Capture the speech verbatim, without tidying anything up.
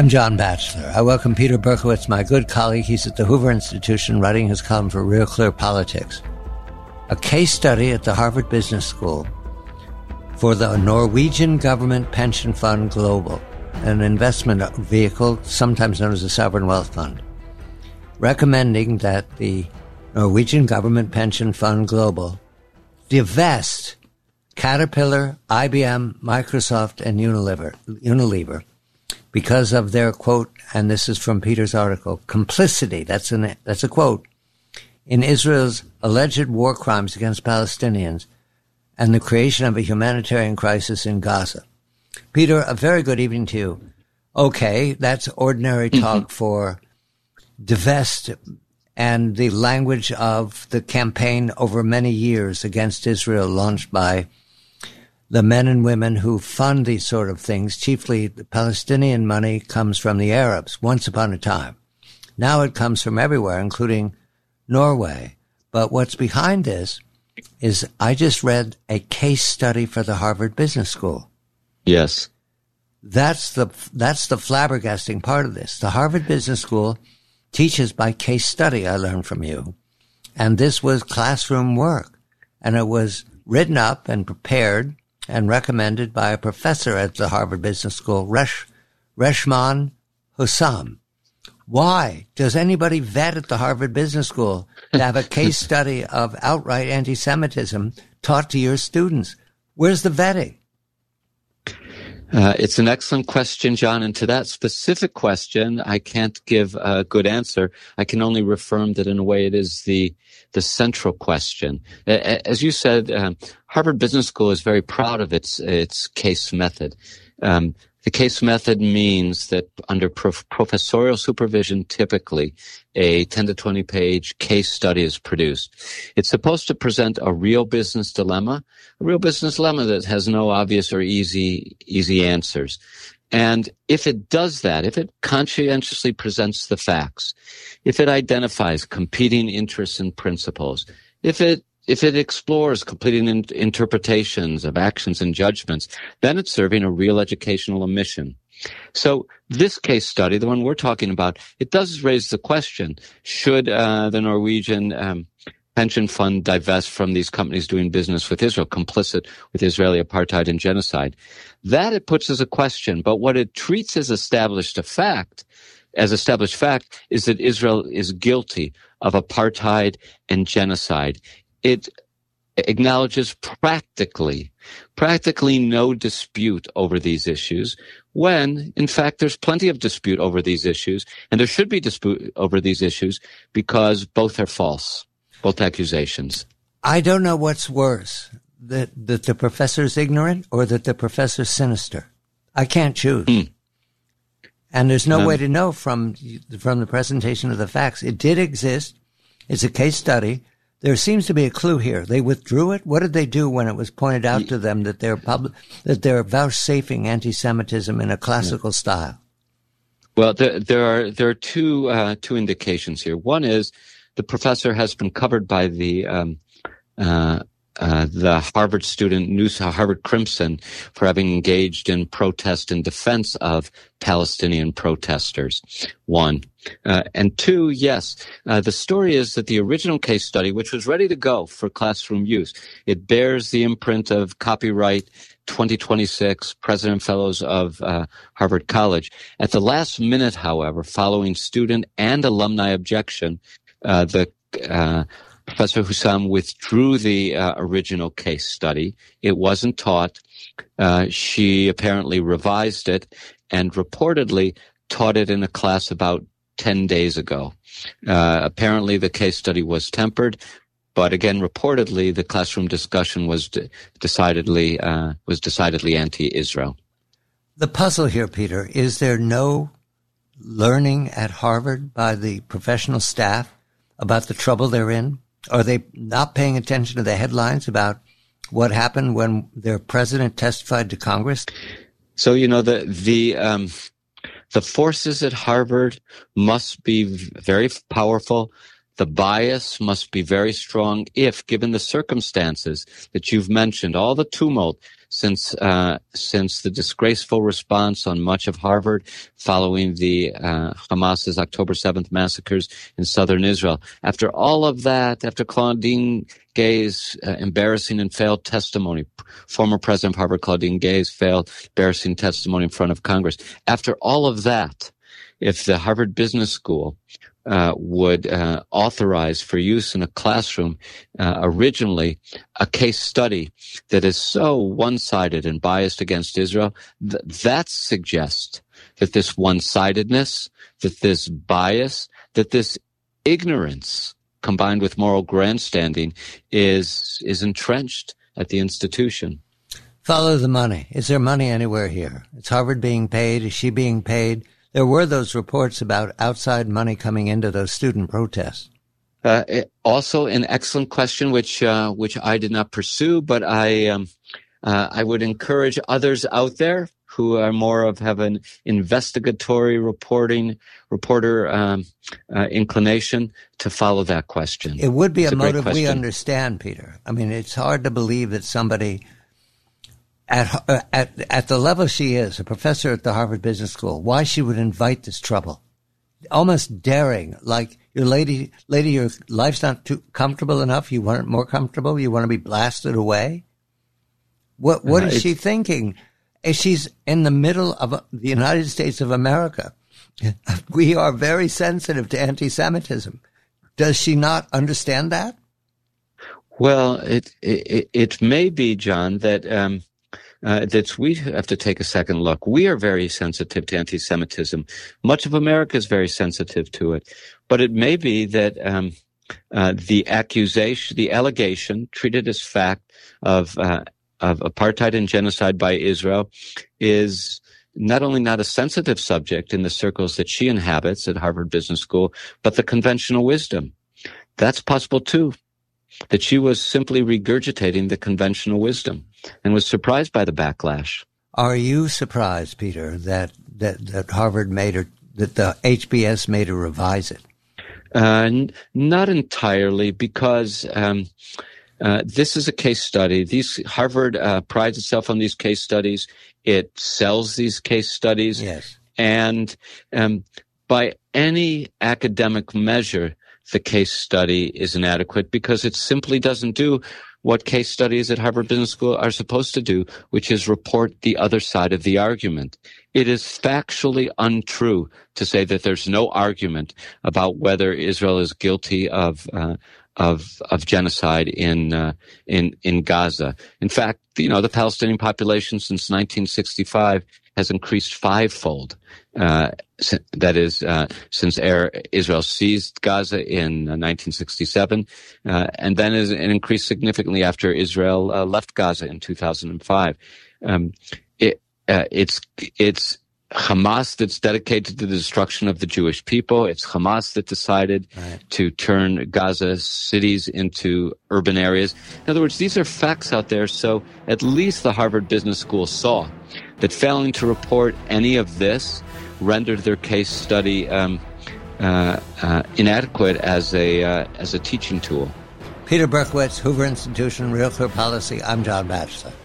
I'm John Batchelor. I welcome Peter Berkowitz, my good colleague. He's at the Hoover Institution writing his column for Real Clear Politics. A case study at the Harvard Business School for the Norwegian Government Pension Fund Global, an investment vehicle sometimes known as a sovereign wealth fund, recommending that the Norwegian Government Pension Fund Global divest Caterpillar, I B M, Microsoft, and Unilever, Unilever because of their, quote, and this is from Peter's article, complicity, that's, an, that's a quote, in Israel's alleged war crimes against Palestinians and the creation of a humanitarian crisis in Gaza. Peter, a very good evening to you. Okay, that's ordinary talk mm-hmm. for divest and the language of the campaign over many years against Israel launched by the men and women who fund these sort of things. Chiefly, the Palestinian money comes from the Arabs once upon a time. Now it comes from everywhere, including Norway. But what's behind this is I just read a case study for the Harvard Business School. Yes. That's the, that's the flabbergasting part of this. The Harvard Business School teaches by case study, I learned from you. And this was classroom work. And it was written up and prepared and recommended by a professor at the Harvard Business School, Resh, Reshman Hussam. Why does anybody vet at the Harvard Business School to have a case study of outright anti-Semitism taught to your students? Where's the vetting? Uh, it's an excellent question, John. And to that specific question, I can't give a good answer. I can only affirm that in a way it is the the central question. As you said, um, Harvard Business School is very proud of its its case method. Um, the case method means that under prof- professorial supervision, typically a ten to twenty page case study is produced. It's supposed to present a real business dilemma, a real business dilemma that has no obvious or easy, easy answers. And if it does that, if it conscientiously presents the facts, if it identifies competing interests and principles, if it If it explores completing in- interpretations of actions and judgments, then it's serving a real educational mission. So this case study, the one we're talking about, it does raise the question, should uh, the Norwegian um, pension fund divest from these companies doing business with Israel, complicit with Israeli apartheid and genocide? That it puts as a question, but what it treats as established a fact, as established fact, is that Israel is guilty of apartheid and genocide. It acknowledges practically, practically no dispute over these issues when, in fact, there's plenty of dispute over these issues, and there should be dispute over these issues because both are false, both accusations. I don't know what's worse, that, that the professor's ignorant or that the professor's sinister. I can't choose. Mm. And there's no um, way to know from, from the presentation of the facts. It did exist. It's a case study. There seems to be a clue here. They withdrew it. What did they do when it was pointed out to them that they're public, that they're vouchsafing anti-Semitism in a classical style? Well, there, there are there are two uh, two indications here. One is the professor has been covered by the um, uh, uh, the Harvard student news, Harvard Crimson, for having engaged in protest in defense of Palestinian protesters. One. Uh, and two, yes, uh, the story is that the original case study, which was ready to go for classroom use, it bears the imprint of copyright twenty twenty-six, President Fellows of uh, Harvard College. At the last minute, however, following student and alumni objection, uh, the uh, Professor Hussam withdrew the uh, original case study. It wasn't taught. Uh, she apparently revised it and reportedly taught it in a class about ten days ago. Uh, apparently the case study was tempered, but again, reportedly the classroom discussion was de- decidedly, uh, was decidedly anti-Israel. The puzzle here, Peter, is there no learning at Harvard by the professional staff about the trouble they're in? Are they not paying attention to the headlines about what happened when their president testified to Congress? So, you know, the, the, um, The forces at Harvard must be very powerful. The bias must be very strong if, given the circumstances that you've mentioned, all the tumult, since uh, since the disgraceful response on much of Harvard following the uh, Hamas's October seventh massacres in southern Israel. After all of that, after Claudine Gay's uh, embarrassing and failed testimony, former president of Harvard Claudine Gay's failed embarrassing testimony in front of Congress, after all of that, if the Harvard Business School uh, would uh, authorize for use in a classroom uh, originally a case study that is so one-sided and biased against Israel, th- that suggests that this one-sidedness, that this bias, that this ignorance combined with moral grandstanding is is entrenched at the institution. Follow the money. Is there money anywhere here? Is Harvard being paid? Is she being paid? There were those reports about outside money coming into those student protests. Uh, it, also, an excellent question, which uh, which I did not pursue, but I um, uh, I would encourage others out there who are more of have an investigatory reporting reporter um, uh, inclination to follow that question. It would be it's a, a motive we question. understand, Peter. I mean, it's hard to believe that somebody at uh, at at the level she is, a professor at the Harvard Business School, why she would invite this trouble, almost daring, like your lady, lady, your life's not too comfortable enough. You want it more comfortable. You want to be blasted away. What what uh, is she thinking? She's in the middle of the United States of America. We are very sensitive to anti-Semitism. Does she not understand that? Well, it it, it may be, John, that um, uh, that we have to take a second look. We are very sensitive to anti-Semitism. Much of America is very sensitive to it. But it may be that um, uh, the accusation, the allegation, treated as fact of uh, of apartheid and genocide by Israel is not only not a sensitive subject in the circles that she inhabits at Harvard Business School, but the conventional wisdom. That's possible too, that she was simply regurgitating the conventional wisdom and was surprised by the backlash. Are you surprised, Peter, that, that, that Harvard made her, that the H B S made her revise it? Uh, n- not entirely, because um, Uh, this is a case study. These Harvard uh, prides itself on these case studies. It sells these case studies. Yes. And um, by any academic measure, the case study is inadequate because it simply doesn't do what case studies at Harvard Business School are supposed to do, which is report the other side of the argument. It is factually untrue to say that there's no argument about whether Israel is guilty of uh, of of genocide in uh, in in Gaza. In fact, you know, the Palestinian population since nineteen sixty-five has increased fivefold. Uh, that is, uh, since Air, Israel seized Gaza in uh, nineteen sixty-seven, uh, and then is, it increased significantly after Israel uh, left Gaza in two thousand five. Um, it, uh, it's it's Hamas that's dedicated to the destruction of the Jewish people. It's Hamas that decided right. to turn Gaza cities into urban areas. In other words, these are facts out there. So at least the Harvard Business School saw that failing to report any of this rendered their case study um, uh, uh, inadequate as a uh, as a teaching tool. Peter Berkowitz, Hoover Institution, Real Clear Policy. I'm John Batchelor.